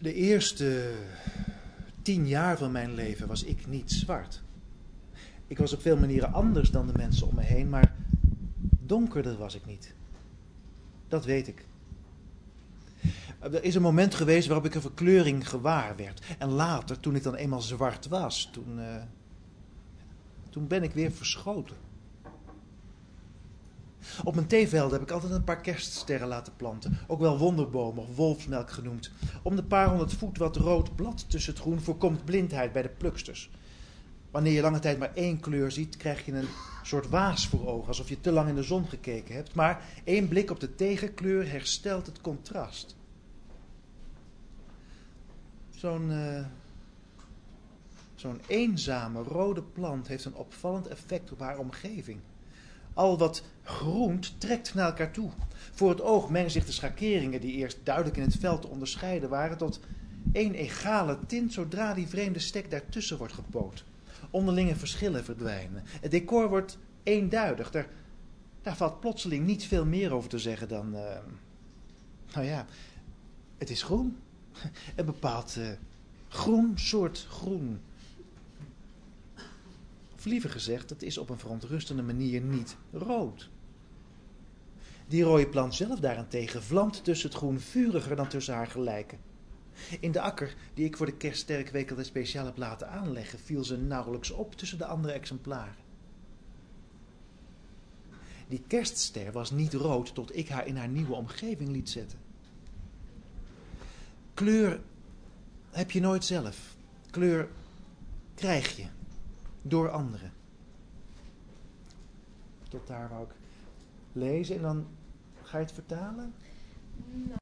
De eerste 10 jaar van mijn leven was ik niet zwart. Ik was op veel manieren anders dan de mensen om me heen, maar donkerder was ik niet. Dat weet ik. Er is een moment geweest waarop ik een verkleuring gewaar werd. En later, toen ik dan eenmaal zwart was, toen ben ik weer verschoten. Op mijn theevelden heb ik altijd een paar kerststerren laten planten. Ook wel wonderbomen of wolfsmelk genoemd. Om de paar 100 voet wat rood blad tussen het groen voorkomt blindheid bij de pluksters. Wanneer je lange tijd maar één kleur ziet, krijg je een soort waas voor ogen, alsof je te lang in de zon gekeken hebt. Maar één blik op de tegenkleur herstelt het contrast. Zo'n eenzame rode plant heeft een opvallend effect op haar omgeving. Al wat groent trekt naar elkaar toe. Voor het oog mengen zich de schakeringen die eerst duidelijk in het veld te onderscheiden waren tot één egale tint zodra die vreemde stek daartussen wordt gepoot. Onderlinge verschillen verdwijnen. Het decor wordt eenduidig. Daar valt plotseling niet veel meer over te zeggen dan... het is groen. Een bepaald groen soort groen. Of liever gezegd, het is op een verontrustende manier niet rood. Die rode plant zelf daarentegen vlamt tussen het groen vuriger dan tussen haar gelijken. In de akker, die ik voor de kerststerkweek altijd speciaal heb laten aanleggen, viel ze nauwelijks op tussen de andere exemplaren. Die kerstster was niet rood tot ik haar in haar nieuwe omgeving liet zetten. Kleur heb je nooit zelf. Kleur krijg je door anderen. Tot daar wou ik lezen en dan ga je het vertalen?